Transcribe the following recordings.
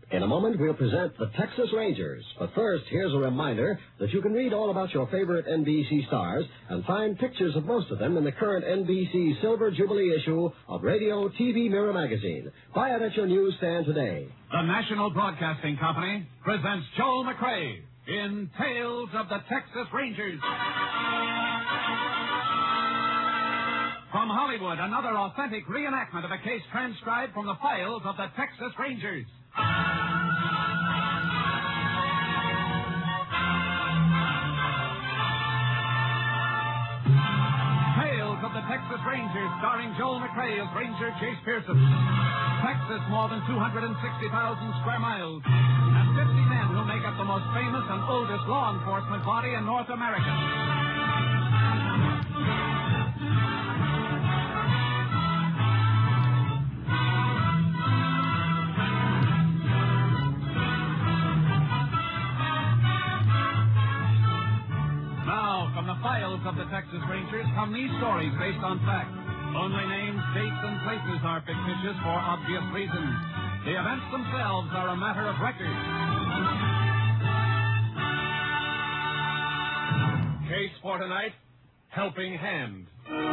In a moment, we'll present the Texas Rangers. But first, here's a reminder that you can read all about your favorite NBC stars and find pictures of most of them in the current NBC Silver Jubilee issue of Radio TV Mirror magazine. Buy it at your newsstand today. The National Broadcasting Company presents Joel McRae in Tales of the Texas Rangers. From Hollywood, another authentic reenactment of a case transcribed from the files of the Texas Rangers. Tales of the Texas Rangers, starring Joel McRae as Ranger Chase Pearson. Texas, more than 260,000 square miles, and 50 men who make up the most famous and oldest law enforcement body in North America. From the files of the Texas Rangers come these stories based on fact. Only names, dates, and places are fictitious for obvious reasons. The events themselves are a matter of record. Case for tonight, Helping Hand.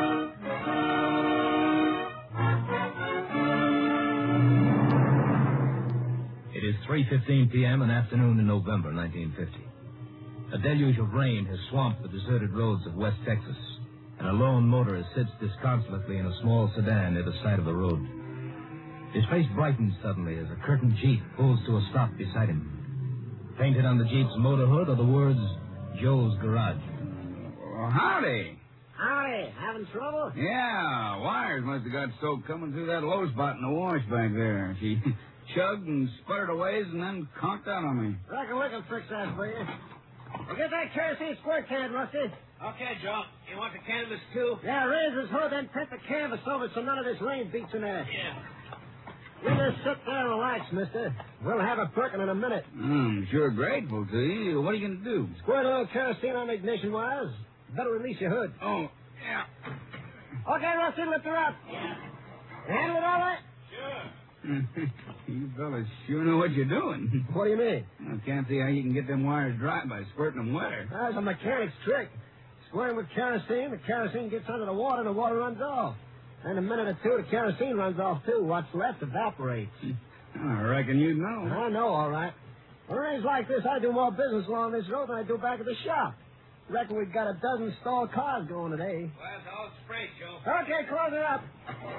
It is 3:15 p.m. an afternoon in November 1950. A deluge of rain has swamped the deserted roads of West Texas, and a lone motorist sits disconsolately in a small sedan near the side of the road. His face brightens suddenly as a curtained Jeep pulls to a stop beside him. Painted on the Jeep's motor hood are the words, Joe's Garage. Well, howdy. Howdy. Having trouble? Yeah, wires must have got soaked coming through that low spot in the wash back there. She chugged and sputtered a ways and then conked out on me. Reckon we can fix that for you. Well, get that kerosene squirt can, Rusty. Okay, Joe. You want the canvas, too? Yeah, raise his hood, then print the canvas over so none of this rain beats in there. Yeah. You just sit there and relax, mister. We'll have it perking in a minute. I'm sure grateful to you. What are you going to do? Squirt a little kerosene on the ignition wires. Better release your hood. Oh, yeah. Okay, Rusty, lift her up. Yeah. Handle it all right? Sure. You fellas sure know what you're doing. What do you mean? I can't see how you can get them wires dry by squirting them wetter. That's a mechanic's trick. Squirting with kerosene, the kerosene gets under the water and the water runs off. In a minute or two, the kerosene runs off, too. What's left evaporates. I reckon you'd know. I know, all right. On rains like this, I do more business along this road than I do back at the shop. Reckon we've got a dozen stalled cars going today. Well, it's all straight, Joe. Okay, close it up.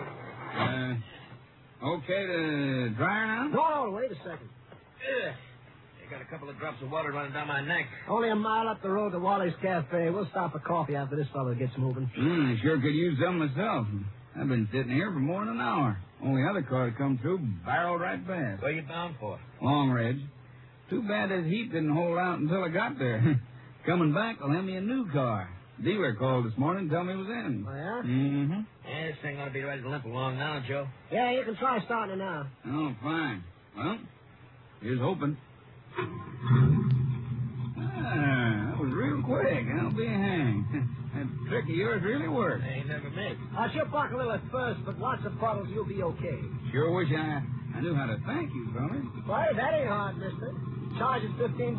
Okay to dry her now? No, wait a second. I got a couple of drops of water running down my neck. Only a mile up the road to Wally's Cafe. We'll stop for coffee after this fella gets moving. I sure could use some myself. I've been sitting here for more than an hour. Only other car to come through barreled right past. Where you bound for? Long Ridge. Too bad this heat didn't hold out until I got there. Coming back, I'll have me a new car. Dealer called this morning and told me it was in. Oh, yeah? Mm-hmm. Yeah, this thing ought to be ready to limp along now, Joe. Yeah, you can try starting it now. Oh, fine. Well, here's hoping. That was real quick. I'll be hanged. That trick of yours really worked. Ain't never made. She'll buck a little at first, but lots of puddles, you'll be okay. Sure wish I knew how to thank you, fella. Why, that ain't hard, mister. Charge is $15.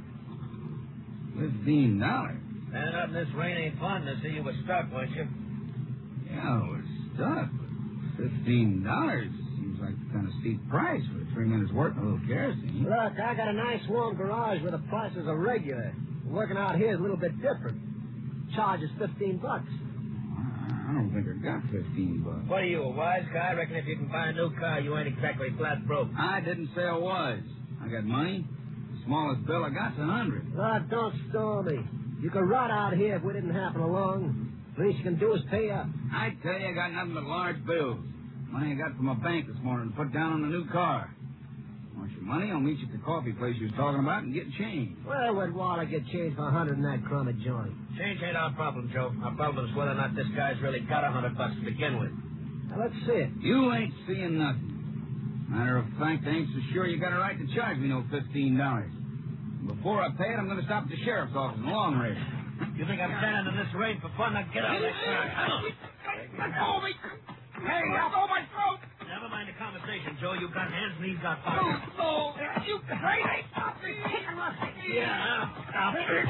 $15? Standing up in this rain ain't fun. To see you were stuck, weren't you? Yeah, I was stuck. $15 seems like a kind of steep price for 3 minutes' work and a little kerosene. Look, I got a nice warm garage where the prices are regular. Working out here is a little bit different. Charge is $15. I don't think I got $15. What are you, a wise guy? I reckon if you can buy a new car, you ain't exactly flat broke. I didn't say I was. I got money. The smallest bill I got's $100. Look, don't stall me. You could rot out here if we didn't happen along. The least you can do is pay up. I tell you, I got nothing but large bills. Money I got from a bank this morning to put down on a new car. Want your money? I'll meet you at the coffee place you was talking about and get change. Where would Waller get change for $100 in that crummy joint? Change ain't our problem, Joe. Our problem is whether or not this guy's really got $100 to begin with. Now, let's see it. You ain't seeing nothing. Matter of fact, I ain't so sure you got a right to charge me no $15. Before I pay it, I'm going to stop at the sheriff's office in Long Ridge. You think I'm standing in this rain for fun? Now get out of this car. Let go of me! Hey, let go of my throat! Never mind the conversation, Joe. You got hands and he's got pockets. Oh, you crazy! Stop me! Yeah, stop it.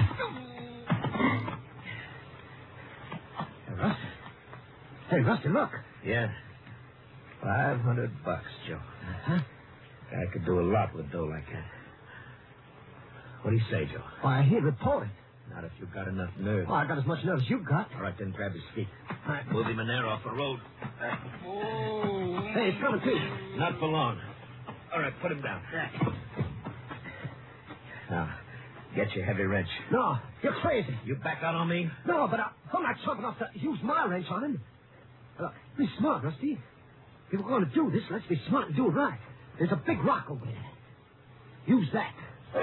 Hey, Rusty, look. Yeah. $500, Joe. Huh? I could do a lot with dough like that. What do you say, Joe? Why, he reported. Not if you've got enough nerve. Oh, I got as much nerve as you got. All right, then grab his feet. All right. Move him in there off the road. Hey, it's coming too. Not for long. All right, put him down. Now, get your heavy wrench. No, you're crazy. You back out on me? No, but I'm not sharp enough to use my wrench on him. Look, be smart, Rusty. If we're going to do this, let's be smart and do it right. There's a big rock over there. Use that.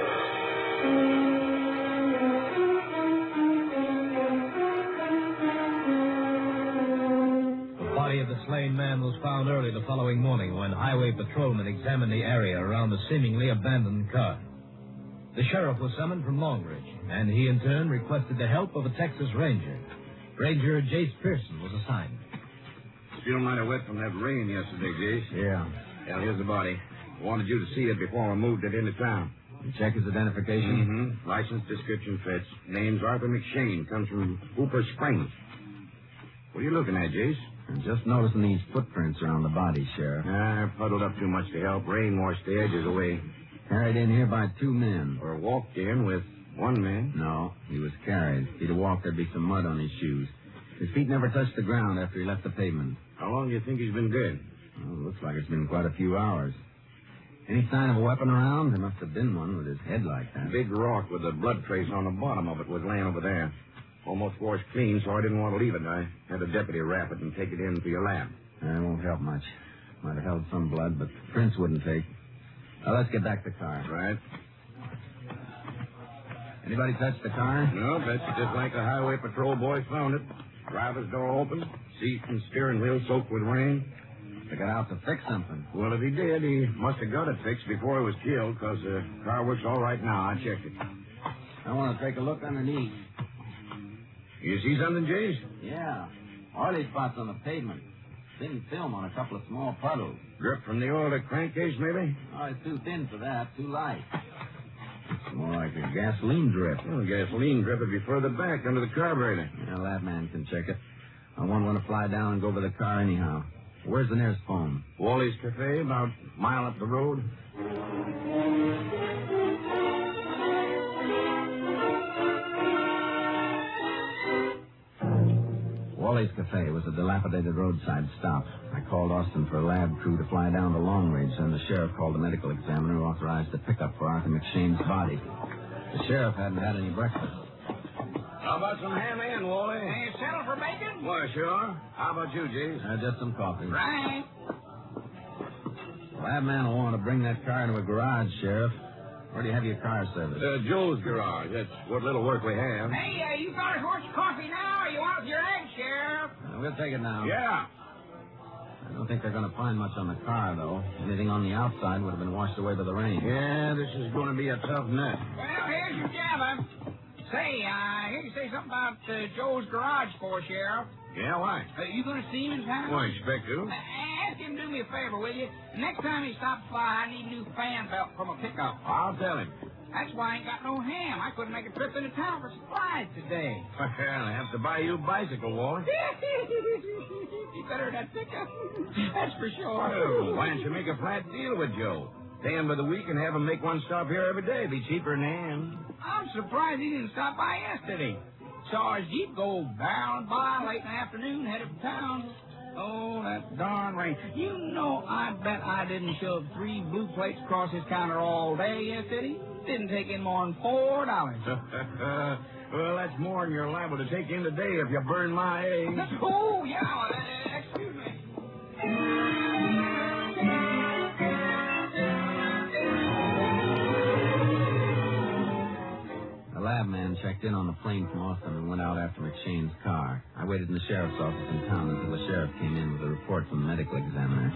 The body of the slain man was found early the following morning when highway patrolmen examined the area around the seemingly abandoned car. The sheriff was summoned from Longridge, and he in turn requested the help of a Texas Ranger. Ranger Jace Pearson was assigned. Still mighty wet from that rain yesterday, Jace. Yeah. Yeah, here's the body. Wanted you to see it before we moved it into town. You check his identification? Mm-hmm. License description fits. Name's Arthur McShane. Comes from Hooper Springs. What are you looking at, Jace? I'm just noticing these footprints around the body, Sheriff. Puddled up too much to help. Rain washed the edges away. Carried in here by 2 men. Or walked in with 1 man. No, he was carried. If he'd have walked, there'd be some mud on his shoes. His feet never touched the ground after he left the pavement. How long do you think he's been dead? Well, looks like it's been quite a few hours. Any sign of a weapon around? There must have been one with his head like that. A big rock with a blood trace on the bottom of it was laying over there. Almost washed clean, so I didn't want to leave it. I had a deputy wrap it and take it in for your lab. That won't help much. Might have held some blood, but prints wouldn't take. Now, let's get back to the car. Right. Anybody touch the car? No, that's just like the highway patrol boys found it. Driver's door open, seat and steering wheel soaked with rain. They got out to fix something. Well, if he did, he must have got it fixed before he was killed, because the car works all right now. I checked it. I want to take a look underneath. You see something, Jace? Yeah. Oily spots on the pavement. Thin film on a couple of small puddles. Drip from the oil crankcase, maybe? Oh, it's too thin for that. Too light. It's more like a gasoline drip. Well, gasoline drip would be further back under the carburetor. Well, that man can check it. I won't want to fly down and go over the car anyhow. Where's the nearest phone? Wally's Cafe, about a mile up the road. Wally's Cafe was a dilapidated roadside stop. I called Austin for a lab crew to fly down to Longridge, and the sheriff called the medical examiner who authorized a pickup for Arthur McShane's body. The sheriff hadn't had any breakfast. How about some ham and, Wally? Hey, settle for bacon? Why, sure. How about you, Jace? Just some coffee. Right. The lab man will want to bring that car into a garage, Sheriff. Where do you have your car serviced? Joe's garage. That's what little work we have. Hey, you fellas want your coffee now, or you want with your eggs, Sheriff? We'll take it now. Yeah. I don't think they're going to find much on the car, though. Anything on the outside would have been washed away by the rain. Yeah, this is going to be a tough nut. Well, here's your jabber. Say, I hear you say something about Joe's garage for, Sheriff. Yeah, why? You going to see him in town? Well, I expect to. Ask him to do me a favor, will you? Next time he stops by, I need a new fan belt from a pickup. I'll tell him. That's why I ain't got no ham. I couldn't make a trip into town for supplies today. Well, I have to buy you a bicycle, Wally. He better than that pickup. That's for sure. Well, why don't you make a flat deal with Joe? Pay him by the week and have him make one stop here every day. Be cheaper than ham. I'm surprised he didn't stop by yesterday. Saw his Jeep go barreling by late in the afternoon, headed for town. Oh, that darn rain. You know, I bet I didn't shove 3 blue plates across his counter all day yesterday. Didn't take in more than $4. Well, that's more than you're liable to take in today if you burn my eggs. Oh, yeah. Excuse me. The lab man checked in on the plane from Austin and went out after McShane's car. I waited in the sheriff's office in town until the sheriff came in with a report from the medical examiner.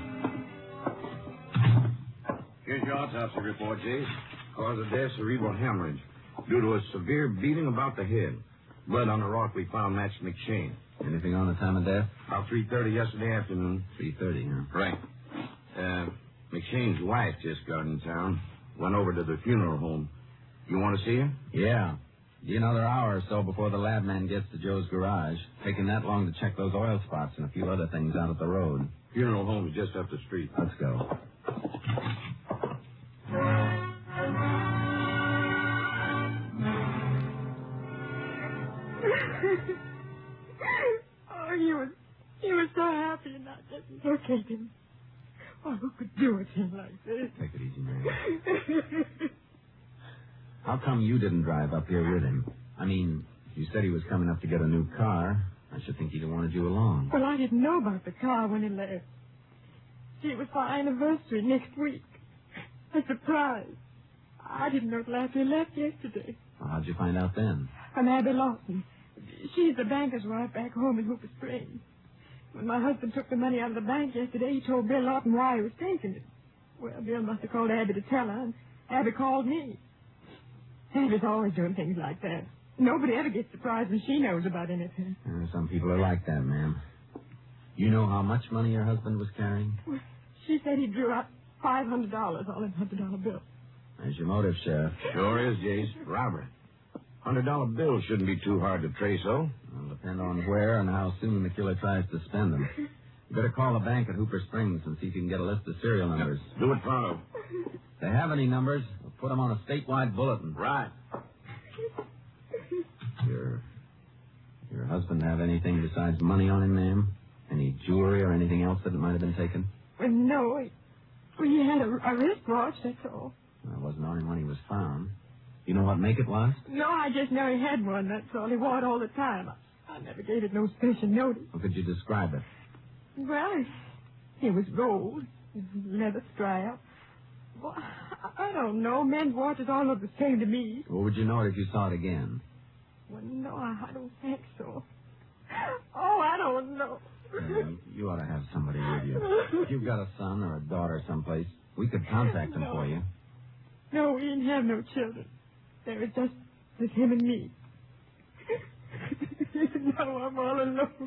Here's your autopsy report, Jace. Cause of death, cerebral hemorrhage. Due to a severe beating about the head. Blood on the rock we found matched McShane. Anything on the time of death? About 3:30 yesterday afternoon. 3:30, huh? Right. McShane's wife just got in town. Went over to the funeral home. You want to see her? Yeah. Be another hour or so before the lab man gets to Joe's garage. Taking that long to check those oil spots and a few other things out at the road. Funeral home's just up the street. Let's go. Oh, he was so happy and I just looked at him. Oh, who could do a thing like this? Take it easy, Mary. How come you didn't drive up here with him? I mean, you said he was coming up to get a new car. I should think he'd have wanted you along. Well, I didn't know about the car when he left. See, it was for our anniversary next week. A surprise. I didn't know till after he left yesterday. Well, how'd you find out then? From Abby Lawson. She's the banker's wife back home in Hooper Springs. When my husband took the money out of the bank yesterday, he told Bill Lawton why he was taking it. Well, Bill must have called Abby to tell her, and Abby called me. Abby's always doing things like that. Nobody ever gets surprised when she knows about anything. Some people are like that, ma'am. You know how much money your husband was carrying? Well, she said he drew out $500, all in $100 bills. There's your motive, Sheriff. Sure is, Jace. Robbery. $100 bills shouldn't be too hard to trace, though. It'll depend on where and how soon the killer tries to spend them. You better call the bank at Hooper Springs and see if you can get a list of serial numbers. Do it pronto. If they have any numbers, we'll put them on a statewide bulletin. Right. Your husband have anything besides money on him, ma'am? Any jewelry or anything else that might have been taken? Well, no. He had a wristwatch, that's all. Well, it wasn't on him when he was found. You know what make it was? No, I just know he had one, that's all. He wore it all the time. I never gave it no special notice. How could you describe it? Well, it was gold, leather strap. Well, I don't know. Men's watches all look the same to me. Well, would you know it if you saw it again? Well, no, I don't think so. Oh, I don't know. You ought to have somebody with you. If you've got a son or a daughter someplace, we could contact them for you. No, we didn't have no children. There was just him and me. Now I'm all alone.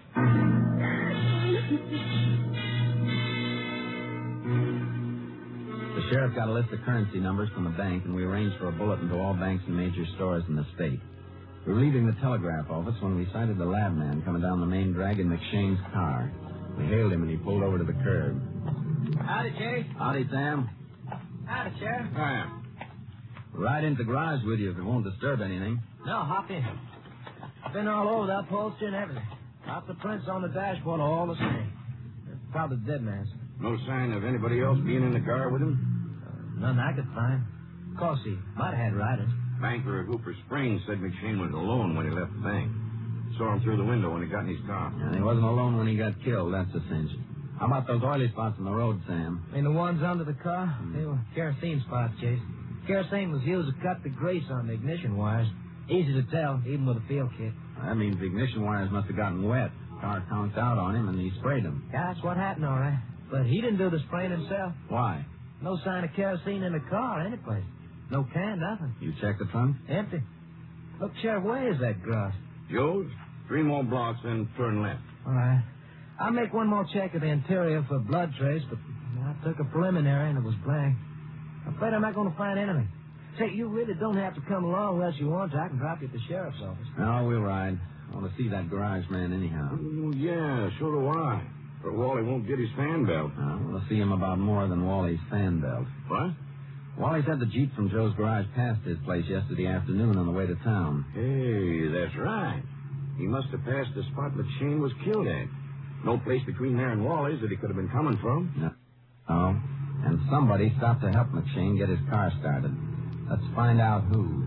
The sheriff got a list of currency numbers from the bank, and we arranged for a bulletin to all banks and major stores in the state. We were leaving the telegraph office when we sighted the lab man coming down the main drag in McShane's car. We hailed him, and he pulled over to the curb. Howdy, Jay. Howdy, Sam. Howdy, Sheriff. Hi. Right into the garage with you if it won't disturb anything. No, hop in. Been all over the upholstery and everything. Lots of prints on the dashboard are all the same. They're probably the dead man's. No sign of anybody else being in the car with him? None I could find. Of course, he might have had riders. Banker at Hooper Springs said McShane was alone when he left the bank. Saw him through the window when he got in his car. And he wasn't alone when he got killed, that's a cinch. How about those oily spots on the road, Sam? I mean, the ones under the car? They were kerosene spots, Chase. Kerosene was used to cut the grease on the ignition wires. Easy to tell, even with a field kit. That means the ignition wires must have gotten wet. Car conked out on him, and he sprayed them. Yeah, that's what happened, all right. But he didn't do the spraying himself. Why? No sign of kerosene in the car, anyplace. No can, nothing. You checked the trunk? Empty. Look, Sheriff, where is that grass? Joe's? 3 more blocks, then turn left. All right. I'll make one more check of the interior for blood trace, but I took a preliminary and it was blank. I'm afraid I'm not going to find anything. Say, you really don't have to come along unless you want to. I can drop you at the sheriff's office. No, we'll ride. I want to see that garage man anyhow. Oh, yeah, so do I. But Wally won't get his fan belt. We'll see him about more than Wally's fan belt. What? Wally said the Jeep from Joe's garage passed his place yesterday afternoon on the way to town. Hey, that's right. He must have passed the spot McShane was killed at. No place between there and Wally's that he could have been coming from. No. Oh, and somebody stopped to help McShane get his car started. Let's find out who.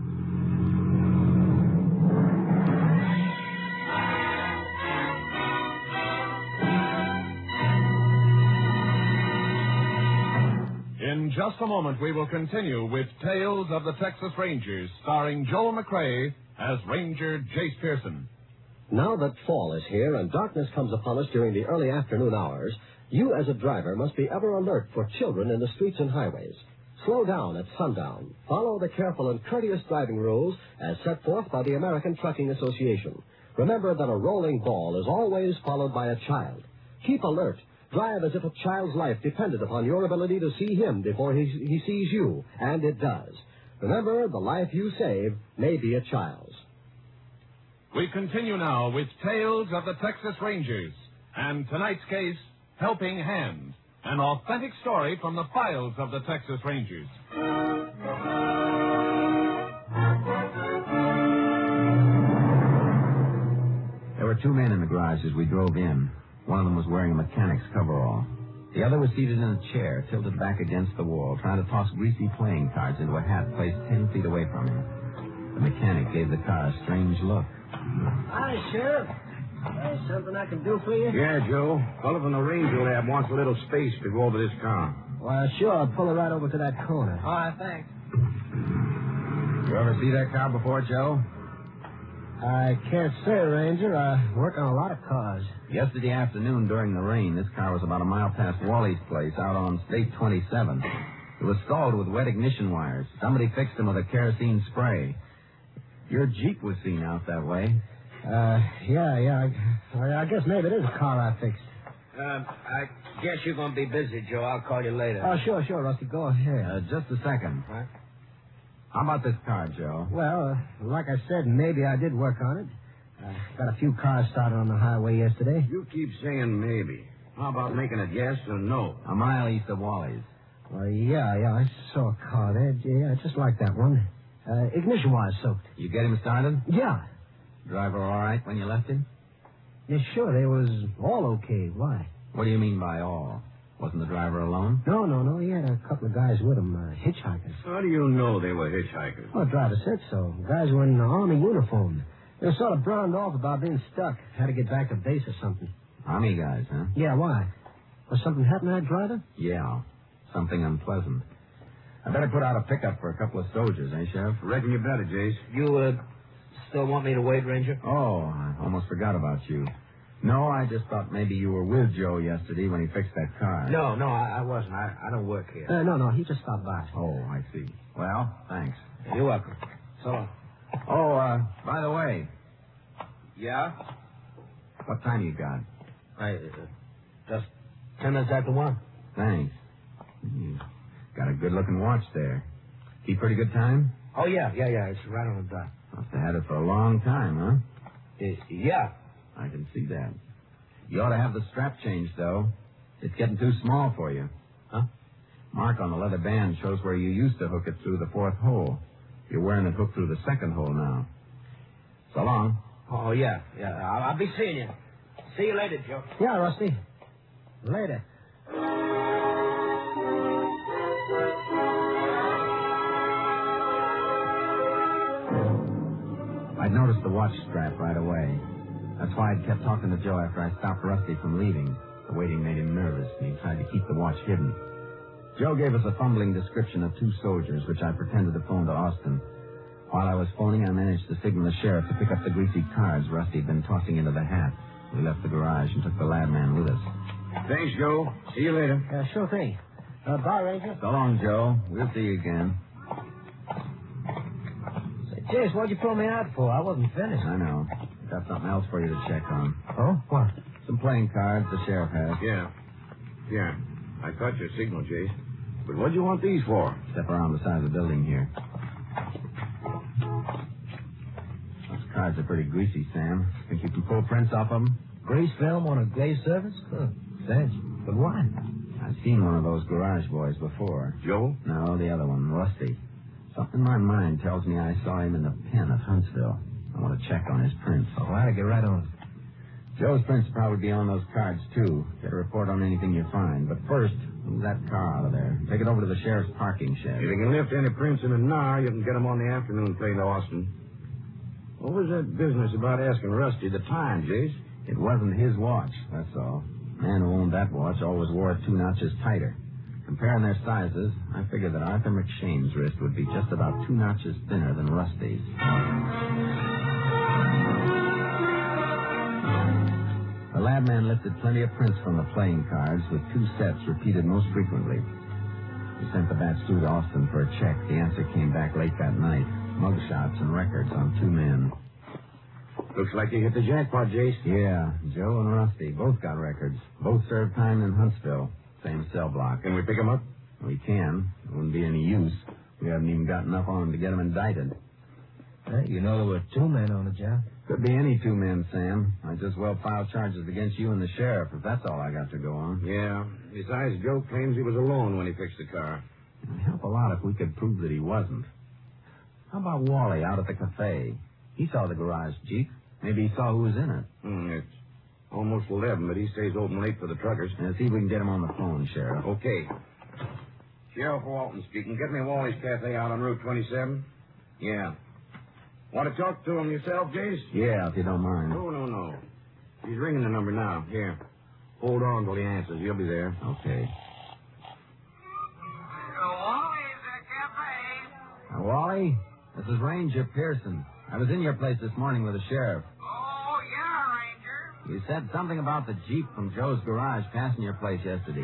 In just a moment, we will continue with Tales of the Texas Rangers, starring Joel McCrea as Ranger Jace Pearson. Now that fall is here and darkness comes upon us during the early afternoon hours, you as a driver must be ever alert for children in the streets and highways. Slow down at sundown. Follow the careful and courteous driving rules as set forth by the American Trucking Association. Remember that a rolling ball is always followed by a child. Keep alert. Drive as if a child's life depended upon your ability to see him before he sees you, and it does. Remember, the life you save may be a child's. We continue now with Tales of the Texas Rangers, and tonight's case, Helping Hand, an authentic story from the files of the Texas Rangers. There were two men in the garage as we drove in. One of them was wearing a mechanic's coverall. The other was seated in a chair, tilted back against the wall, trying to toss greasy playing cards into a hat placed 10 feet away from him. The mechanic gave the car a strange look. Hi, Sheriff. Something I can do for you? Yeah, Joe. Fellow from the Ranger Lab wants a little space to go over this car. Well, sure. I'll pull it right over to that corner. All right, thanks. You ever see that car before, Joe? I can't say, Ranger. I work on a lot of cars. Yesterday afternoon during the rain, this car was about a mile past Wally's place out on State 27. It was stalled with wet ignition wires. Somebody fixed them with a kerosene spray. Your Jeep was seen out that way. Yeah. I guess maybe it is a car I fixed. I guess you're going to be busy, Joe. I'll call you later. Oh, sure, Rusty. Go ahead. Just a second. What? How about this car, Joe? Well, like I said, maybe I did work on it. Got a few cars started on the highway yesterday. You keep saying maybe. How about making a guess or no? A mile east of Wally's. Well, yeah, I saw a car there. Yeah, just like that one. Ignition wire soaked. You get him started? Yeah. Driver all right when you left him? Yeah, sure. They was all okay. Why? What do you mean by all? Wasn't the driver alone? No. He had a couple of guys with him, hitchhikers. How do you know they were hitchhikers? Well, the driver said so. Guys were in army uniform. They were sort of browned off about being stuck. Had to get back to base or something. Army guys, huh? Yeah, why? Was something happening to that driver? Yeah, something unpleasant. I better put out a pickup for a couple of soldiers, eh, Sheriff? Reckon you better, Jace. You, still want me to wait, Ranger? Oh, I almost forgot about you. No, I just thought maybe you were with Joe yesterday when he fixed that car. No, I wasn't. I don't work here. No, he just stopped by. Oh, I see. Well, thanks. You're welcome. So long. Oh, by the way, Yeah? what time you got? Just 10 minutes after 1. Thanks. You got a good-looking watch there. Keep pretty good time? Oh, yeah. It's right on the dot. Must have had it for a long time, huh? Yeah. I can see that. You ought to have the strap changed, though. It's getting too small for you. Huh? Mark on the leather band shows where you used to hook it through the fourth hole. You're wearing it hooked through the second hole now. So long. Oh, yeah. I'll be seeing you. See you later, Joe. Yeah, Rusty. Later. I'd noticed the watch strap right away. That's why I'd kept talking to Joe after I stopped Rusty from leaving. The waiting made him nervous, and he tried to keep the watch hidden. Joe gave us a fumbling description of 2 soldiers, which I pretended to phone to Austin. While I was phoning, I managed to signal the sheriff to pick up the greasy cards Rusty had been tossing into the hat. We left the garage and took the lab man with us. Thanks, Joe. See you later. Sure thing. Bye, Ranger. So long, Joe. We'll see you again. Say, Jace, what'd you pull me out for? I wasn't finished. I know. Got something else for you to check on. Oh? What? Some playing cards the sheriff has. Yeah. I caught your signal, Jace. But what'd you want these for? Step around the side of the building here. Those cards are pretty greasy, Sam. Think you can pull prints off of them? Grease film on a glaze surface? Thanks. But why? I've seen one of those garage boys before. Joe? No, the other one, Rusty. Something in my mind tells me I saw him in the pen at Huntsville. I want to check on his prints. All right, I'll get right on it. Joe's prints will probably be on those cards, too. Get a report on anything you find. But first, move that car out of there. Take it over to the sheriff's parking shed. If you can lift any prints in an hour, you can get them on the afternoon train to Austin. What was that business about asking Rusty the time, Jace? It wasn't his watch, that's all. The man who owned that watch always wore it 2 notches tighter. Comparing their sizes, I figured that Arthur McShane's wrist would be just about 2 notches thinner than Rusty's. The lab man lifted plenty of prints from the playing cards, with 2 sets repeated most frequently. He sent the batch through to Austin for a check. The answer came back late that night. Mugshots and records on 2 men. Looks like you hit the jackpot, Jace. Yeah, Joe and Rusty both got records. Both served time in Huntsville. Same cell block. Can we pick 'em up? We can. It wouldn't be any use. We haven't even got enough on them to get them indicted. Hey, you know there were 2 men on the job. Could be any 2 men, Sam. I just well file charges against you and the sheriff, if that's all I got to go on. Yeah. Besides, Joe claims he was alone when he fixed the car. It'd help a lot if we could prove that he wasn't. How about Wally out at the cafe? He saw the garage Jeep. Maybe he saw who was in it. It's almost 11, but he stays open late for the truckers. Yeah, see if we can get him on the phone, Sheriff. Okay. Sheriff Walton speaking. Get me Wally's Cafe out on Route 27. Yeah. Want to talk to him yourself, Jace? Yeah, if you don't mind. No. He's ringing the number now. Here. Hold on till he answers. You'll be there. Okay. Wally's Cafe. Wally, this is Ranger Pearson. I was in your place this morning with the sheriff. Oh, yeah, Ranger. You said something about the Jeep from Joe's garage passing your place yesterday.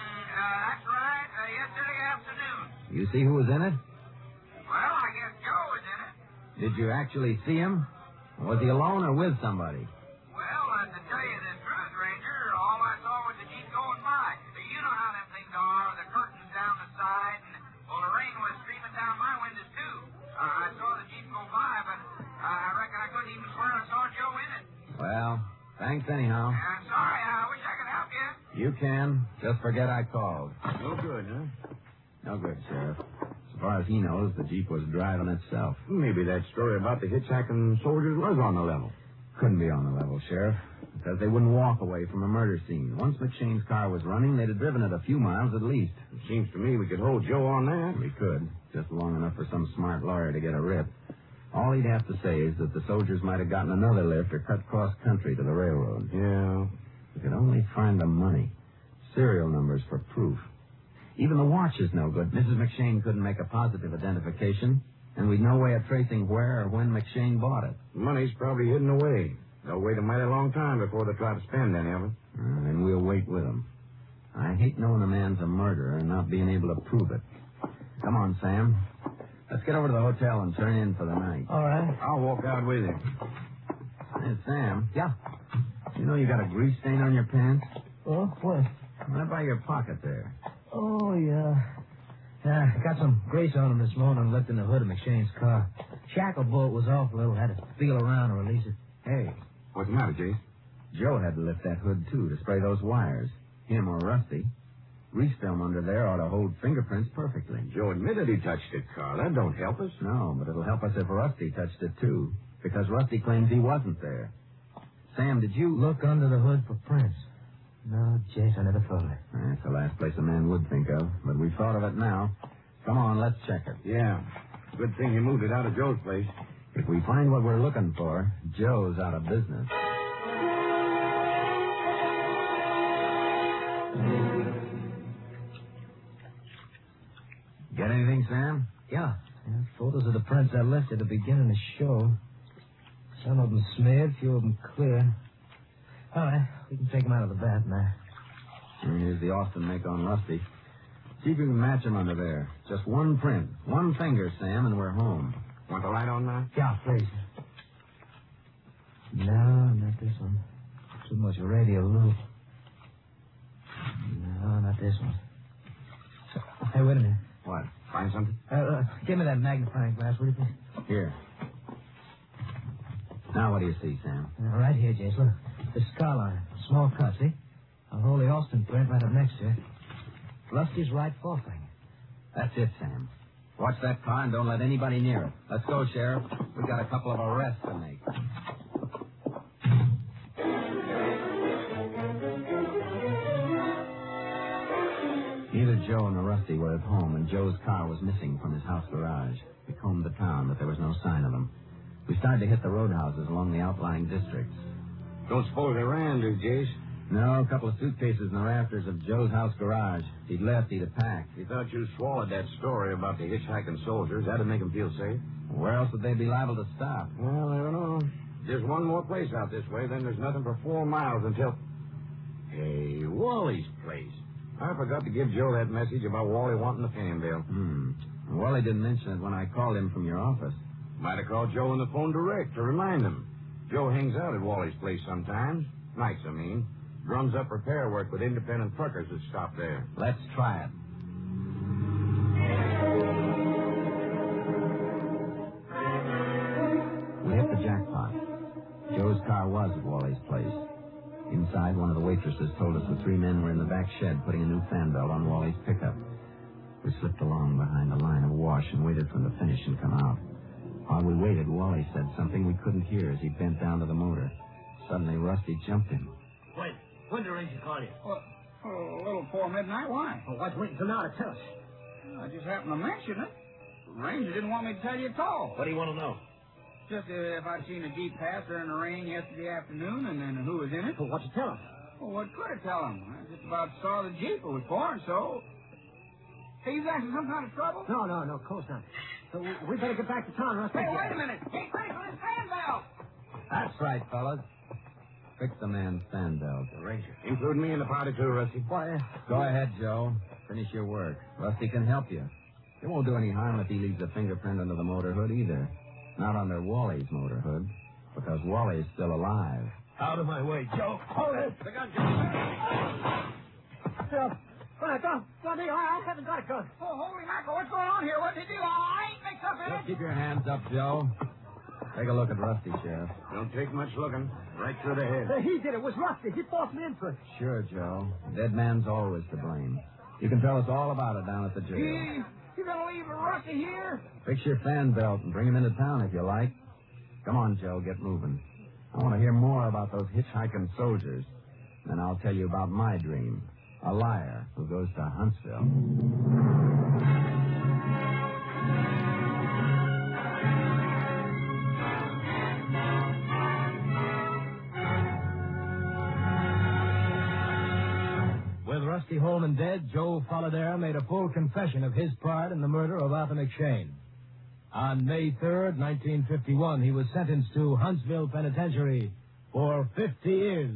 That's right. Yesterday afternoon. You see who was in it? Well, I guess Joe was in it. Did you actually see him? Was he alone or with somebody? Well, to tell you the truth, Ranger, all I saw was the Jeep going by. You know how them things are, the curtains down the side, and, the rain was streaming down my windows, too. I saw the Jeep go by, but I reckon I couldn't even swear I saw Joe in it. Well, thanks anyhow. I'm sorry. I wish I could help you. You can. Just forget I called. No good, huh? No good, Sheriff. As far as he knows, the Jeep was driving itself. Maybe that story about the hitchhiking soldiers was on the level. Couldn't be on the level, Sheriff, because they wouldn't walk away from a murder scene. Once McShane's car was running, they'd have driven it a few miles at least. It seems to me we could hold Joe on that. We could, just long enough for some smart lawyer to get a rip. All he'd have to say is that the soldiers might have gotten another lift or cut cross-country to the railroad. Yeah. We could only find the money. Serial numbers for proof. Even the watch is no good. Mrs. McShane couldn't make a positive identification, and we'd no way of tracing where or when McShane bought it. Money's probably hidden away. They'll wait a mighty long time before they try to spend any of it. And we'll wait with them. I hate knowing a man's a murderer and not being able to prove it. Come on, Sam. Let's get over to the hotel and turn in for the night. All right. I'll walk out with you. Hey, Sam. Yeah. You know you got a grease stain on your pants? Oh, what? Right by your pocket there. Oh, yeah. Yeah, got some grease on him this morning and left in the hood of McShane's car. Shackle bolt was off a little. Had to feel around to release it. Hey, What's the matter, Jace? Joe had to lift that hood, too, to spray those wires. Him or Rusty. Grease film under there ought to hold fingerprints perfectly. Joe admitted he touched the car. That don't help us. No, but it'll help us if Rusty touched it, too. Because Rusty claims he wasn't there. Sam, did you... Look under the hood for prints. No, Jase, I never thought of it. That's the last place a man would think of, but we've thought of it now. Come on, let's check it. Yeah. Good thing you moved it out of Joe's place. If we find what we're looking for, Joe's out of business. Get anything, Sam? Yeah. Photos of the prints I left at the beginning of the show. Some of them smeared, few of them clear. All right, we can take them out of the bath now. And here's the Austin make on Rusty. See if you can match him under there. Just one print. One finger, Sam, and we're home. Want the light on now? Yeah, please. No, not this one. Too much radio loop. No, not this one. Hey, wait a minute. What? Find something? Give me that magnifying glass, will you, please? Here. Now what do you see, Sam? Right here, Jace. Look. The scar line. Small cut, see? I'll hold the Austin print right up next to it. Rusty's right forefinger. That's it, Sam. Watch that car and don't let anybody near it. Let's go, Sheriff. We've got a couple of arrests to make. Neither Joe nor Rusty were at home, and Joe's car was missing from his house garage. We combed the town, but there was no sign of him. We started to hit the roadhouses along the outlying districts. Don't suppose they ran, do Jace? No, a couple of suitcases in the rafters of Joe's house garage. If he'd left, he'd have packed. He thought you swallowed that story about the hitchhiking soldiers. That'd make him feel safe. Where else would they be liable to stop? Well, I don't know. There's one more place out this way, then there's nothing for 4 miles until... Hey, Wally's place. I forgot to give Joe that message about Wally wanting the fan bill. Wally didn't mention it when I called him from your office. Might have called Joe on the phone direct to remind him. Joe hangs out at Wally's place sometimes. Nights, I mean. Drums up repair work with independent truckers that stop there. Let's try it. We hit the jackpot. Joe's car was at Wally's place. Inside, one of the waitresses told us the three men were in the back shed putting a new fan belt on Wally's pickup. We slipped along behind a line of wash and waited for them to finish and come out. While we waited, Wally said something we couldn't hear as he bent down to the motor. Suddenly, Rusty jumped him. Wait, when did the Ranger call you? Well, a little before midnight. Why? Oh, why'd you wait until now to tell us? I just happened to mention it. The Ranger didn't want me to tell you at all. What do you want to know? Just if I'd seen a Jeep pass during the rain yesterday afternoon and then who was in it. Well, what'd you tell him? Well, what could I tell him? I just about saw the Jeep it was for, and so... Hey, you guys in some kind of trouble? No, of course not. So we better get back to town, Rusty. Hey, wait a minute. Get ready for this fan belt. That's right, fellas. Fix the man's fan belt. The Ranger. Include me in the party, too, Rusty. Why, Go ahead, Joe. Finish your work. Rusty can help you. It won't do any harm if he leaves a fingerprint under the motor hood either. Not under Wally's motor hood, because Wally's still alive. out of my way, Joe. Hold it. The gun, Joe. Phil, I haven't got a gun. Oh, holy mackerel, what's going on here? What did he do? I ain't mixed up in Just it. keep your hands up, Joe. Take a look at Rusty, Sheriff. Don't take much looking. Right through the head. He did it. It was Rusty. He forced me into it. Sure, Joe. Dead man's always to blame. You can tell us all about it down at the jail. You gonna leave Rusty here? Fix your fan belt and bring him into town if you like. Come on, Joe, get moving. I want to hear more about those hitchhiking soldiers. Then I'll tell you about my dream. A liar who goes to Huntsville. With Rusty Holman dead, Joe Folladera made a full confession of his part in the murder of Arthur McShane. On May 3rd, 1951, he was sentenced to Huntsville Penitentiary for 50 years.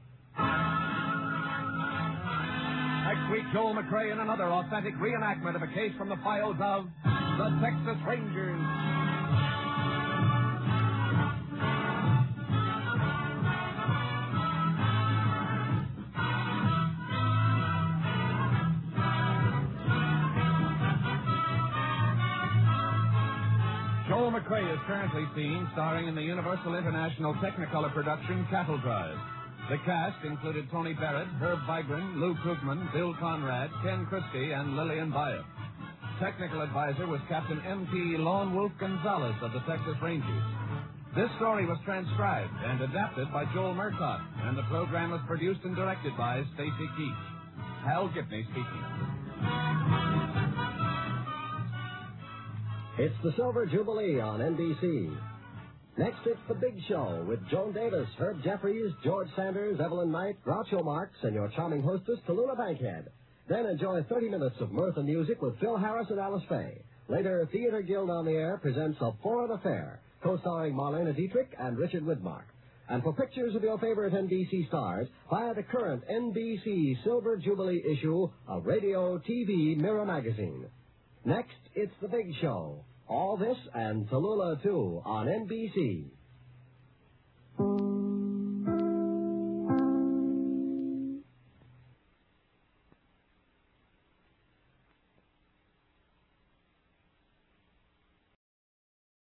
Next week, Joel McCrea in another authentic reenactment of a case from the files of the Texas Rangers. Joel McCrea is currently seen starring in the Universal International Technicolor production Cattle Drive. The cast included Tony Barrett, Herb Vigran, Lou Krugman, Bill Conrad, Ken Christie, and Lillian Byatt. Technical advisor was Captain M.P. Lone Wolf Gonzalez of the Texas Rangers. This story was transcribed and adapted by Joel Murcott, and the program was produced and directed by Stacy Keach. Hal Gibney speaking. It's the Silver Jubilee on NBC. Next, it's The Big Show with Joan Davis, Herb Jeffries, George Sanders, Evelyn Knight, Groucho Marx, and your charming hostess, Tallulah Bankhead. Then enjoy 30 minutes of mirth and music with Phil Harris and Alice Faye. Later, Theater Guild on the Air presents A Foreign Affair, co-starring Marlena Dietrich and Richard Widmark. And for pictures of your favorite NBC stars, buy the current NBC Silver Jubilee issue of Radio TV Mirror Magazine. Next, it's The Big Show. All this and Tallulah, too, on NBC.